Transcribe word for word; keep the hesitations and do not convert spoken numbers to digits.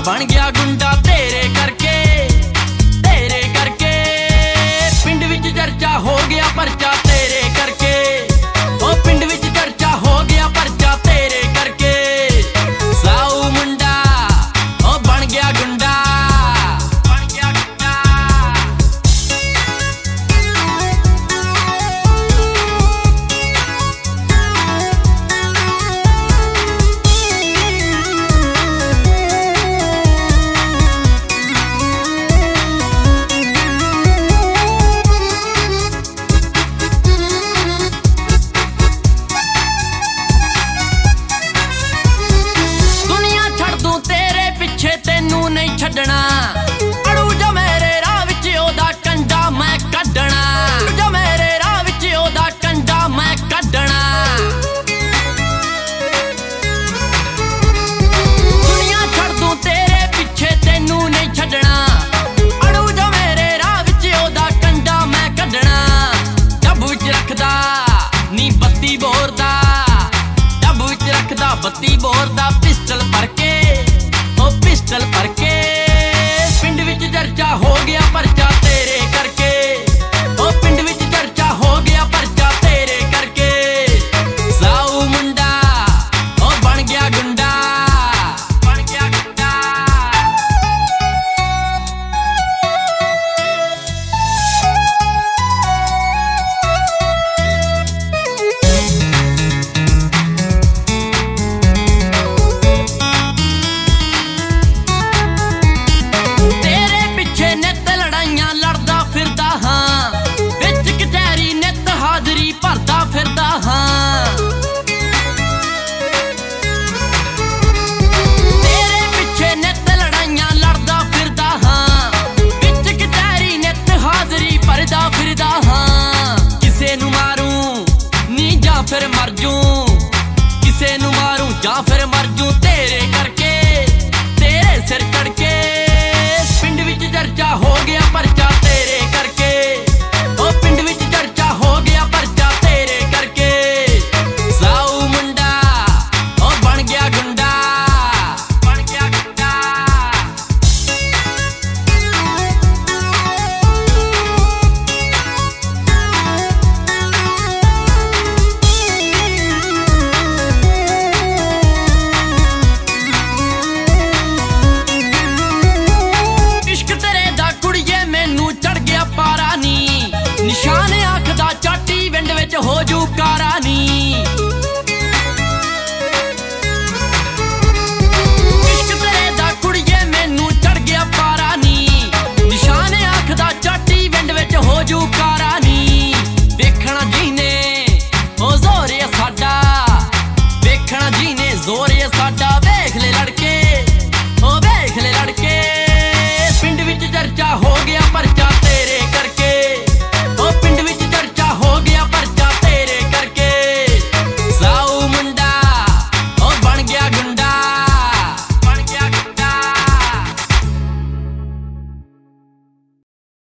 बन गया गुंडा तेरे करके, तेरे करके। पिंड विच चर्चा हो गया परचा तेरे करके, ओ पिंड विच चर्चा हो गया परचा तेरे करके। साऊ मुंडा ओ बन गया गुंडा, बन गया गुंडा। तेनू नहीं छड्डना अड़ू जा मेरे राह विच ओदा कंडा मैं कड्डना, जा मेरे राह विच ओदा कंडा मैं कड्डना। दुनिया छड़ दूं तेरे पिछे तेनू नहीं छड्डना, अड़ू जा मेरे राह विच ओदा कंडा मैं कड्डना। डब्बू विच रखदा नी बत्ती बोर दा, डब्बू विच रखदा बत्ती बोर दा पिस्टल भर के, पिस्टल भर के। पिंड विच चर्चा हो गया परचा तेरे करके, ओ पिंड विच चर्चा हो गया परचा तेरे करके। साऊ मुंडा ओ बन गया गुंडा, बन गया गुंडा। भरदा फिरदा हाँ तेरे पिछे नित लड़ाइयां लड़दा फिरदा हाँ, बिच कचहरी नित हाजरी भरदा फिरदा हाँ। किसे नू मारूं नी जां फिर मर जूं, किसे नू मारूं जां फिर मर जूं तेरे करके।